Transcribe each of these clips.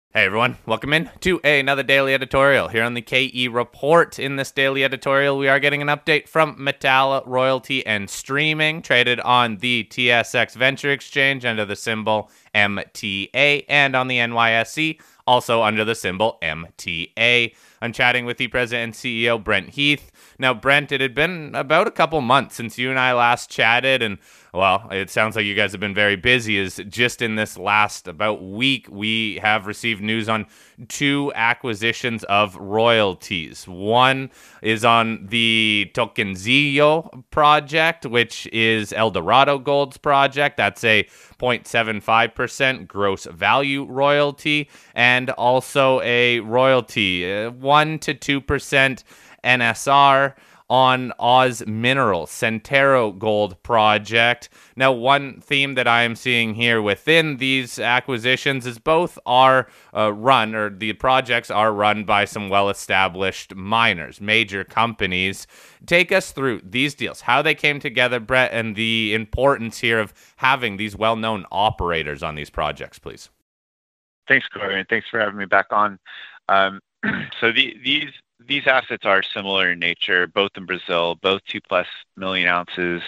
Hey everyone, welcome in to another daily editorial here on the KE Report. In this daily editorial, we are getting an update from Metalla Royalty and Streaming, traded on the TSX Venture Exchange under the symbol MTA and on the NYSE, also under the symbol MTA. I'm chatting with the president and CEO, Brent Heath. Now, Brent, it had been about a couple months since you and I last chatted, and well, it sounds like you guys have been very busy. As just in this last about week, we have received news on two acquisitions of royalties. One is on the Tocantinzinho project, which is Eldorado Gold's project. That's a 0.75% gross value royalty, and also a royalty 1 to 2% NSR on Oz Minerals, Centero Gold project. Now, one theme that I am seeing here within these acquisitions is both are run, or the projects are run by some well-established miners, major companies. Take us through these deals, how they came together, Brett, and the importance here of having these well-known operators on these projects, please. Thanks, Corey, and thanks for having me back on. So these assets are similar in nature, both in Brazil, both 2+ million ounces,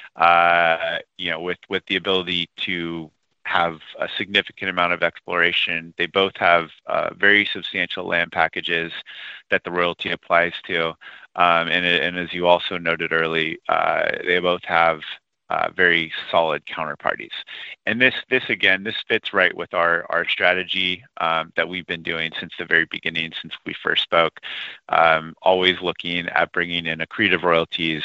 with the ability to have a significant amount of exploration. They both have very substantial land packages that the royalty applies to. And as you also noted early, they both have very solid counterparties. And this fits right with our strategy that we've been doing since the very beginning, since we first spoke, always looking at bringing in accretive royalties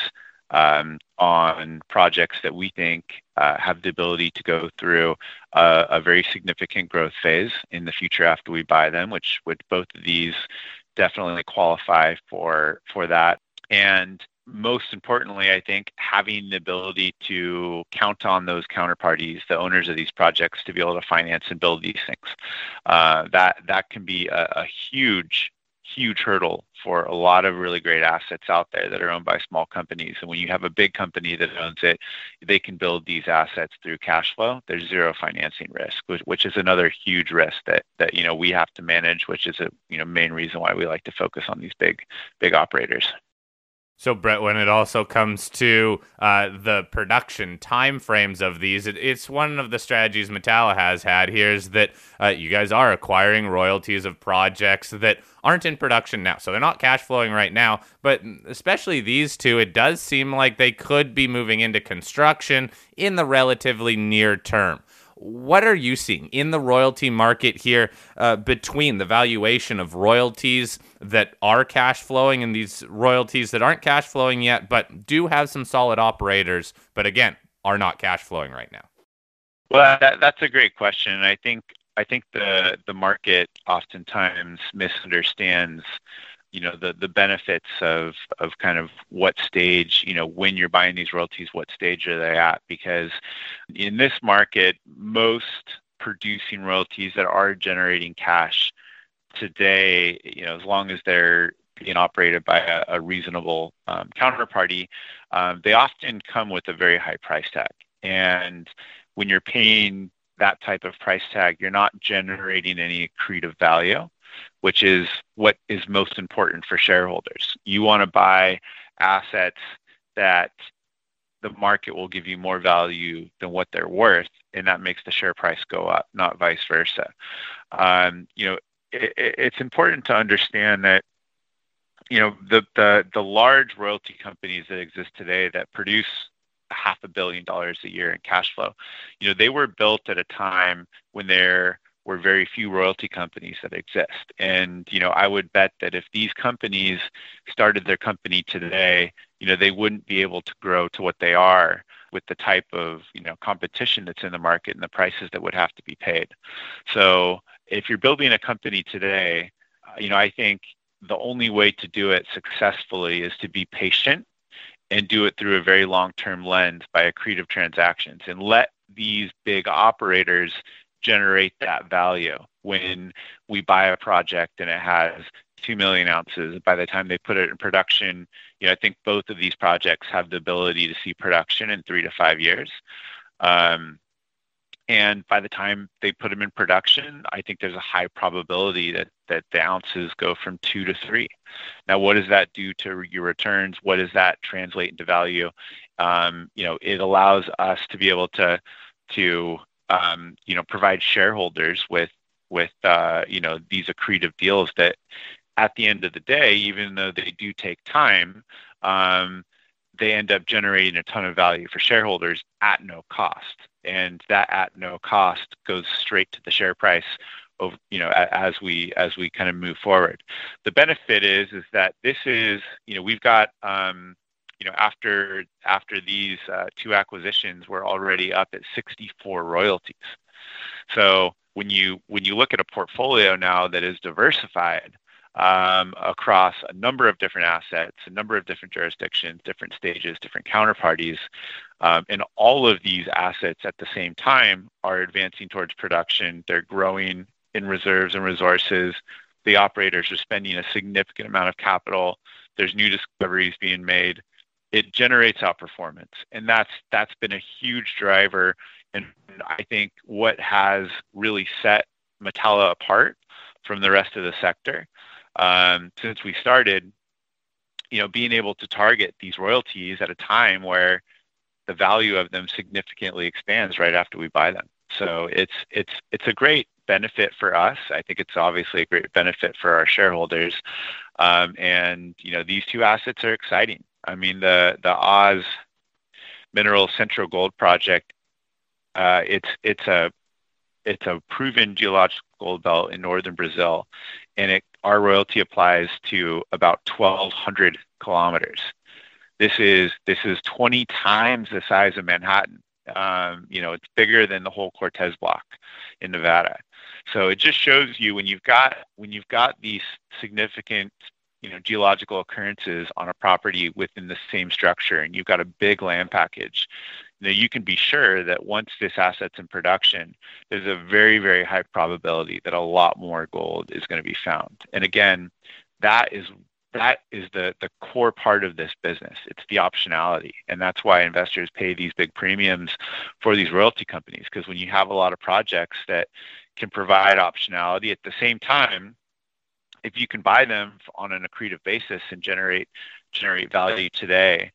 on projects that we think have the ability to go through a very significant growth phase in the future after we buy them, which both of these definitely qualify for that. And most importantly, I think having the ability to count on those counterparties, the owners of these projects, to be able to finance and build these things, that can be a huge hurdle for a lot of really great assets out there that are owned by small companies. And when you have a big company that owns it, they can build these assets through cash flow. There's zero financing risk, which is another huge risk that we have to manage, which is a main reason why we like to focus on these big operators. So, Brett, when it also comes to the production timeframes of these, it's one of the strategies Metalla has had here is that you guys are acquiring royalties of projects that aren't in production now. So they're not cash flowing right now, but especially these two, it does seem like they could be moving into construction in the relatively near term. What are you seeing in the royalty market here between the valuation of royalties that are cash flowing and these royalties that aren't cash flowing yet, but do have some solid operators, but again, are not cash flowing right now? Well, that's a great question. I think the market oftentimes misunderstands the benefits of kind of what stage, when you're buying these royalties, what stage are they at? Because in this market, most producing royalties that are generating cash today, as long as they're being operated by a reasonable counterparty, they often come with a very high price tag. And when you're paying that type of price tag, you're not generating any accretive value, which is what is most important for shareholders. You want to buy assets that the market will give you more value than what they're worth, and that makes the share price go up, not vice versa. It's important to understand that the large royalty companies that exist today that produce $500 million a year in cash flow, they were built at a time when there were very few royalty companies that exist. And, I would bet that if these companies started their company today, they wouldn't be able to grow to what they are with the type of, competition that's in the market and the prices that would have to be paid. So if you're building a company today, I think the only way to do it successfully is to be patient and do it through a very long-term lens by accretive transactions and let these big operators generate that value. When we buy a project and it has 2 million ounces, by the time they put it in production, I think both of these projects have the ability to see production in 3 to 5 years. And by the time they put them in production, I think there's a high probability that the ounces go from 2 to 3. Now, what does that do to your returns? What does that translate into value? It allows us to be able to provide shareholders with these accretive deals that, at the end of the day, even though they do take time, they end up generating a ton of value for shareholders at no cost. And that at no cost goes straight to the share price of, as we kind of move forward. The benefit is that this is, we've got, after these 2 acquisitions, we're already up at 64 royalties. So when you look at a portfolio now that is diversified across a number of different assets, a number of different jurisdictions, different stages, different counterparties, and all of these assets at the same time are advancing towards production. They're growing in reserves and resources. The operators are spending a significant amount of capital. There's new discoveries being made. It generates outperformance, and that's been a huge driver. And I think what has really set Metalla apart from the rest of the sector since we started, being able to target these royalties at a time where the value of them significantly expands right after we buy them. So it's a great benefit for us. I think it's obviously a great benefit for our shareholders. And these 2 assets are exciting. I mean, the Oz Mineral Central Gold Project, it's a proven geological gold belt in northern Brazil, and our royalty applies to about 1,200 kilometers. This is 20 times the size of Manhattan. It's bigger than the whole Cortez block in Nevada. So it just shows you when you've got these significant geological occurrences on a property within the same structure, and you've got a big land package, you can be sure that once this asset's in production, there's a very, very high probability that a lot more gold is going to be found. And again, that is the core part of this business. It's the optionality. And that's why investors pay these big premiums for these royalty companies, because when you have a lot of projects that can provide optionality at the same time, if you can buy them on an accretive basis and generate value today,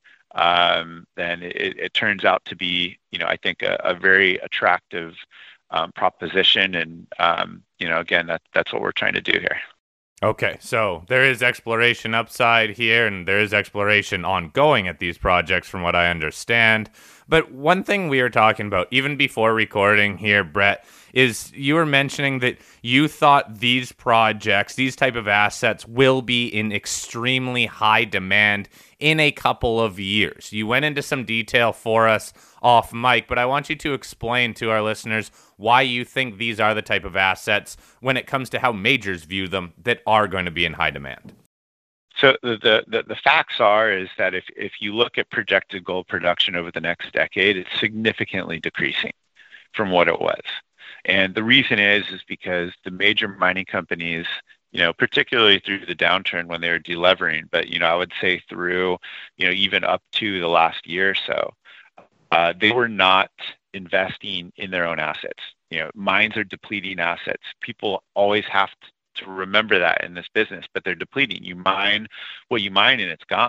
then it turns out to be, I think, a very attractive proposition. And, again, that's what we're trying to do here. Okay, so there is exploration upside here, and there is exploration ongoing at these projects from what I understand. But one thing we were talking about, even before recording here, Brett, is you were mentioning that you thought these projects, these type of assets, will be in extremely high demand in a couple of years. You went into some detail for us off mic, but I want you to explain to our listeners why you think these are the type of assets when it comes to how majors view them that are going to be in high demand. So the facts is that if you look at projected gold production over the next decade, it's significantly decreasing from what it was. And the reason is because the major mining companies, particularly through the downturn when they were delevering, but, I would say through, even up to the last year or so, they were not investing in their own assets. Mines are depleting assets. People always have to remember that in this business, but they're depleting. You mine what you mine and it's gone.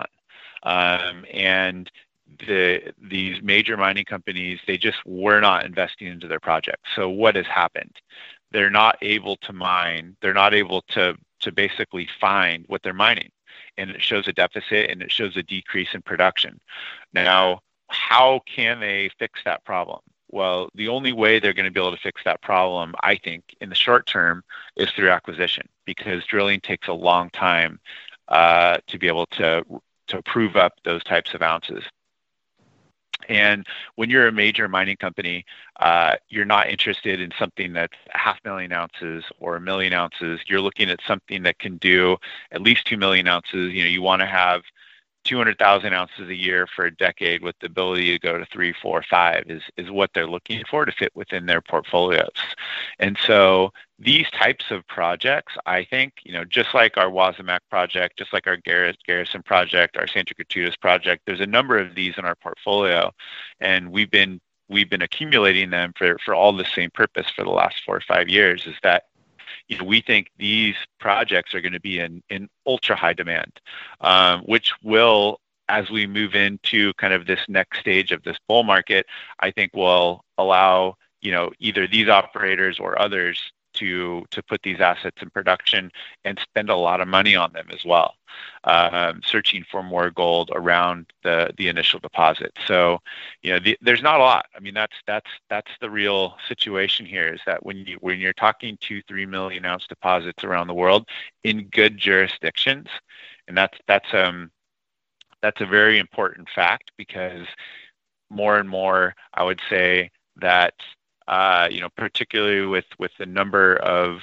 And these major mining companies, they just were not investing into their projects. So what has happened? They're not able to mine. They're not able to basically find what they're mining. And it shows a deficit and it shows a decrease in production. Now, how can they fix that problem? Well, the only way they're going to be able to fix that problem, I think, in the short term is through acquisition, because drilling takes a long time to be able to prove up those types of ounces. And when you're a major mining company, you're not interested in something that's 500,000 ounces or 1 million ounces. You're looking at something that can do at least 2 million ounces. You want to have 200,000 ounces a year for a decade with the ability to go to 3, 4, 5 is what they're looking for to fit within their portfolios. And so these types of projects, I think, just like our Wasamac project, just like our Garrison project, our Santa Gertrudis project, there's a number of these in our portfolio, and we've been we've been accumulating them for all the same purpose for the last 4 or 5 years, is that we think these projects are going to be in ultra high demand, which will, as we move into kind of this next stage of this bull market, I think will allow either these operators or others to put these assets in production and spend a lot of money on them as well, searching for more gold around the initial deposit. So, there's not a lot. I mean, that's the real situation here, is that when you're talking 2-3 million ounce deposits around the world in good jurisdictions, and that's a very important fact, because more and more, I would say that particularly with the number of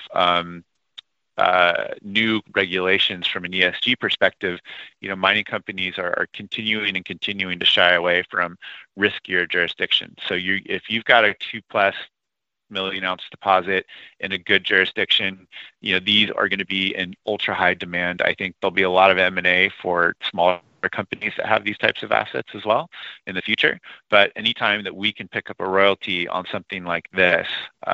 new regulations from an ESG perspective, mining companies are continuing to shy away from riskier jurisdictions. So if you've got a 2+ million ounce deposit in a good jurisdiction, these are going to be in ultra high demand. I think there'll be a lot of M&A for smaller companies that have these types of assets as well in the future. But anytime that we can pick up a royalty on something like this,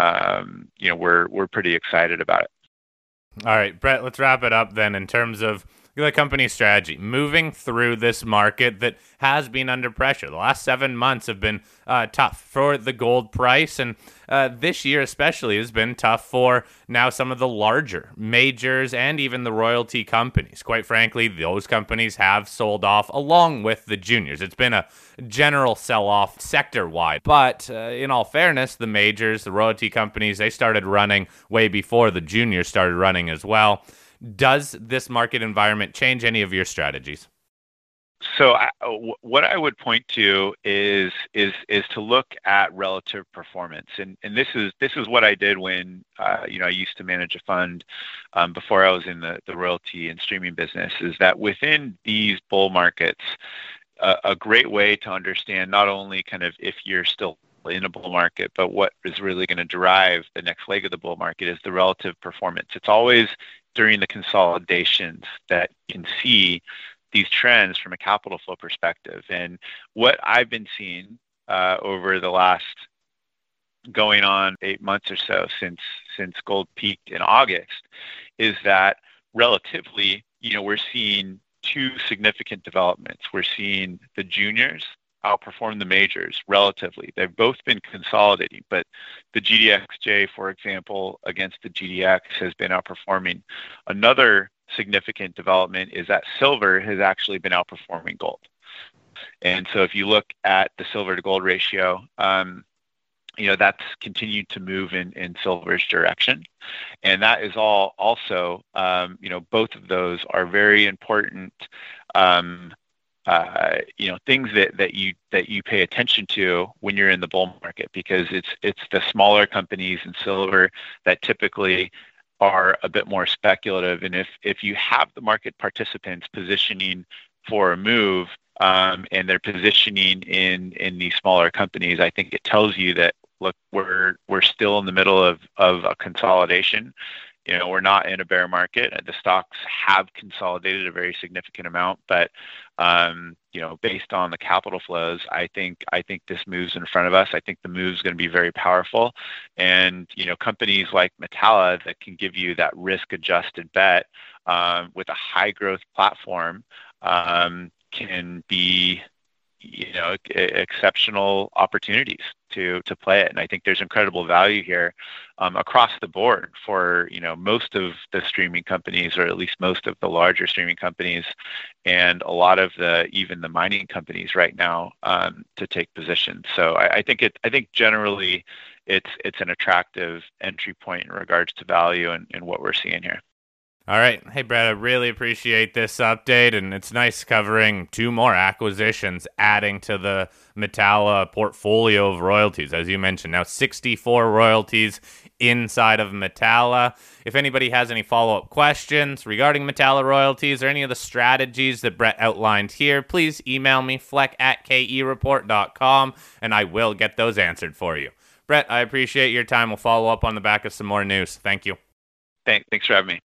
we're pretty excited about it. All right, Brett, let's wrap it up then in terms of the company's strategy. Moving through this market that has been under pressure. The last 7 months have been tough for the gold price, and this year especially has been tough for now some of the larger majors and even the royalty companies. Quite frankly, those companies have sold off along with the juniors. It's been a general sell-off sector-wide. But in all fairness, the majors, the royalty companies, they started running way before the juniors started running as well. Does this market environment change any of your strategies? So what I would point to is to look at relative performance, and this is what I did when I used to manage a fund before I was in the royalty and streaming business. Is that within these bull markets, a great way to understand not only kind of if you're still in a bull market, but what is really going to drive the next leg of the bull market is the relative performance. It's always during the consolidations that you can see these trends from a capital flow perspective. And what I've been seeing over the last going on 8 months or so since gold peaked in August is that relatively, we're seeing two significant developments. We're seeing the juniors outperform the majors relatively. They've both been consolidating, but the GDXJ, for example, against the GDX has been outperforming. Another significant development is that silver has actually been outperforming gold. And so if you look at the silver to gold ratio, that's continued to move in silver's direction. And that is all also, both of those are very important things that you pay attention to when you're in the bull market, because it's the smaller companies in silver that typically are a bit more speculative. And if you have the market participants positioning for a move, and they're positioning in these smaller companies, I think it tells you that, look, we're still in the middle of a consolidation. We're not in a bear market. The stocks have consolidated a very significant amount, but based on the capital flows, I think this move's in front of us. I think the move's going to be very powerful, and companies like Metalla that can give you that risk-adjusted bet with a high-growth platform can be exceptional opportunities to play it. And I think there's incredible value here across the board for most of the streaming companies, or at least most of the larger streaming companies, and a lot of even the mining companies right now to take positions. So I think generally it's an attractive entry point in regards to value and what we're seeing here. All right. Hey, Brett, I really appreciate this update, and it's nice covering two more acquisitions, adding to the Metalla portfolio of royalties. As you mentioned, now 64 royalties inside of Metalla. If anybody has any follow-up questions regarding Metalla royalties or any of the strategies that Brett outlined here, please email me, fleck@kereport.com, and I will get those answered for you. Brett, I appreciate your time. We'll follow up on the back of some more news. Thank you. Thanks for having me.